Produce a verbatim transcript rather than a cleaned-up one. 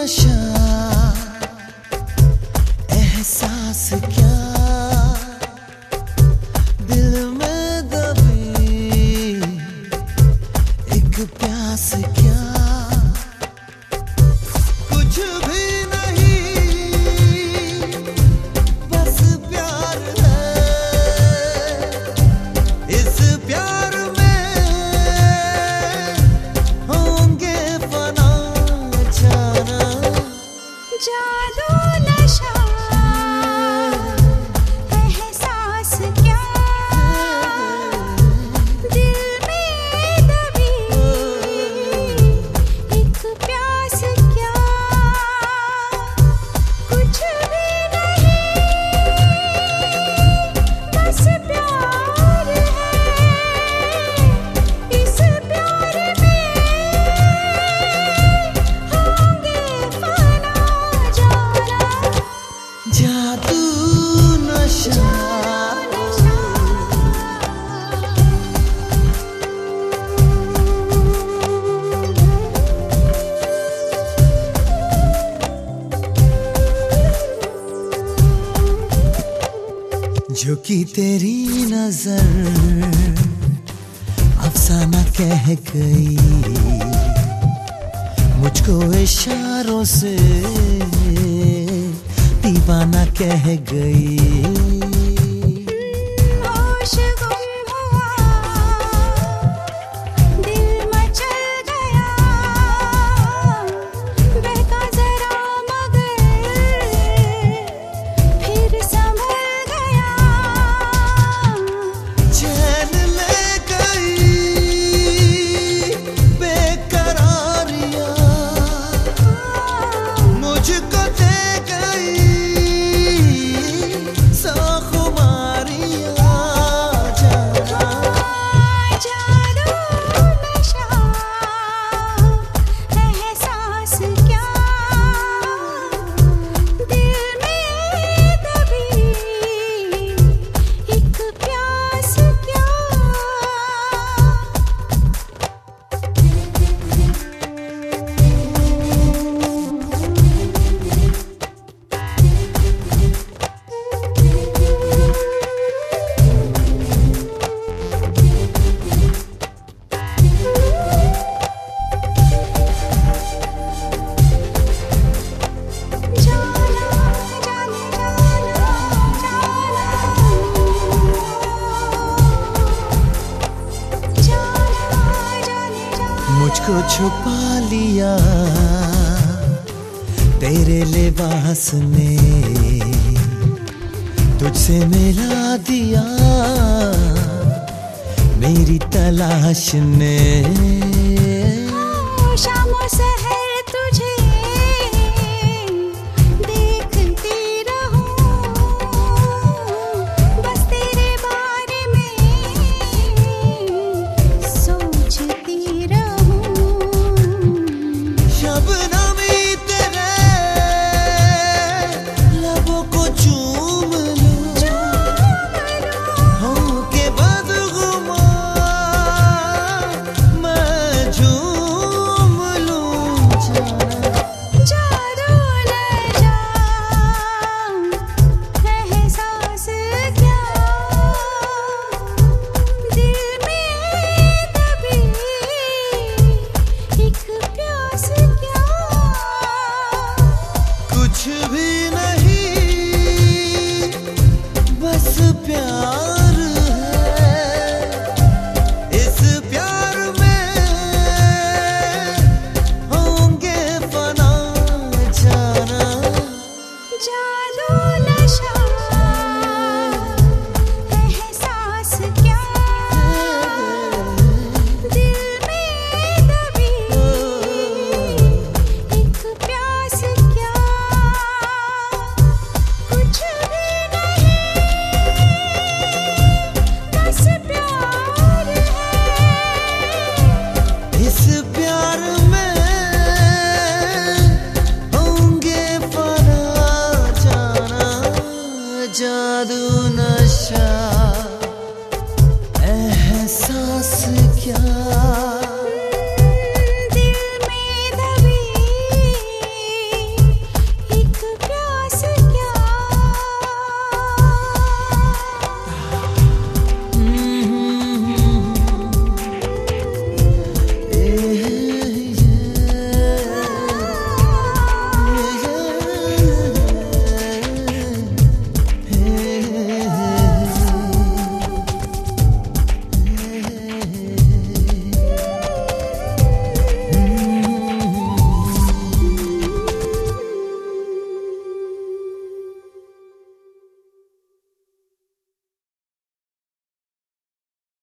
नशा एहसास क्या दिल में दबी एक प्यास क्या कुछ भी नहीं बस प्यार है इस प्यार में होंगे फना जाना जादू नशा एहसास क्या दिल में दबी एक प्यास क्या कुछ भी नहीं बस प्यार है इस प्यार में होंगे फना जाना जादू नशा जो कि तेरी नजर अफसाना कह गई मुझको इशारों से दीवाना कह गई होश गुम हुआ दिल मचल गया बहका जरा मगर फिर संभल गया चैन ले गई बेकरारियां मुझको दे गई खुमारियां जाना जादू नशा एहसास क्या दिल में दबी एक प्यास क्या मुझको छुपा लिया तेरे लिबास ने तुझसे मिला दिया मेरी तलाश ने शामों से है